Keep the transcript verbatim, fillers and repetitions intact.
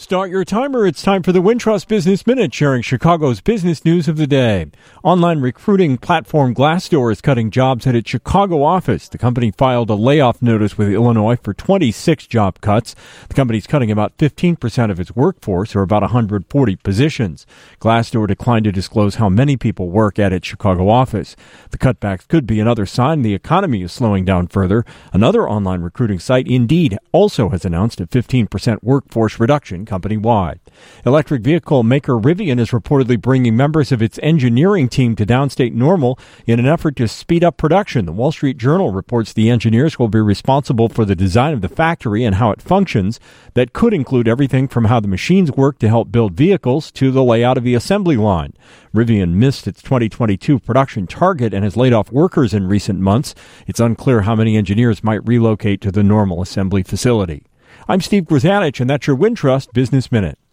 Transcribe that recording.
Start your timer. It's time for the Wintrust Business Minute, sharing Chicago's business news of the day. Online recruiting platform Glassdoor is cutting jobs at its Chicago office. The company filed a layoff notice with Illinois for twenty-six job cuts. The company's cutting about fifteen percent of its workforce, or about one hundred forty positions. Glassdoor declined to disclose how many people work at its Chicago office. The cutbacks could be another sign the economy is slowing down further. Another online recruiting site, Indeed, also has announced a fifteen percent workforce reduction company-wide. Electric vehicle maker Rivian is reportedly bringing members of its engineering team to downstate Normal in an effort to speed up production. The Wall Street Journal reports the engineers will be responsible for the design of the factory and how it functions. That could include everything from how the machines work to help build vehicles to the layout of the assembly line. Rivian missed its twenty twenty-two production target and has laid off workers in recent months. It's unclear how many engineers might relocate to the Normal assembly facility. I'm Steve Grzanich, and that's your Wintrust Business Minute.